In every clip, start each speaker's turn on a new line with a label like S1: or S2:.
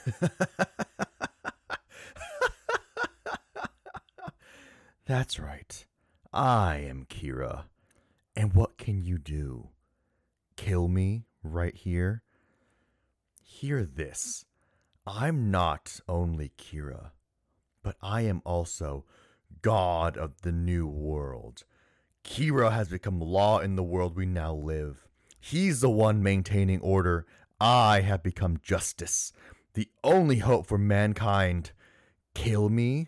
S1: That's right. I am Kira. And what can you do? Kill me right here? Hear this. I'm not only Kira, but I am also God of the New World. Kira has become law in the world we now live. He's the one maintaining order. I have become justice, the only hope for mankind. Kill me?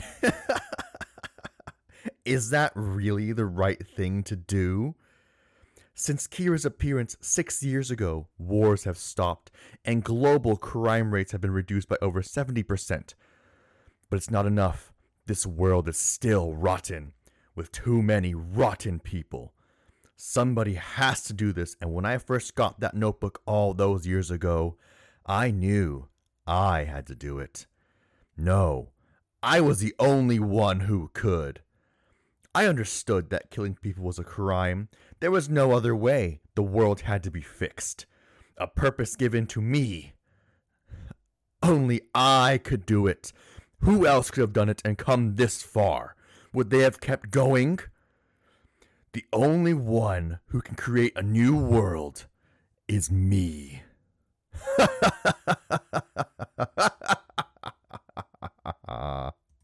S1: Is that really the right thing to do? Since Kira's appearance 6 years ago, wars have stopped and global crime rates have been reduced by over 70%. But it's not enough. This world is still rotten, with too many rotten people. Somebody has to do this, and when I first got that notebook all those years ago, I knew I had to do it. No, I was the only one who could. I understood that killing people was a crime. There was no other way. The world had to be fixed. A purpose given to me. Only I could do it. Who else could have done it and come this far? Would they have kept going? The only one who can create a new world is me.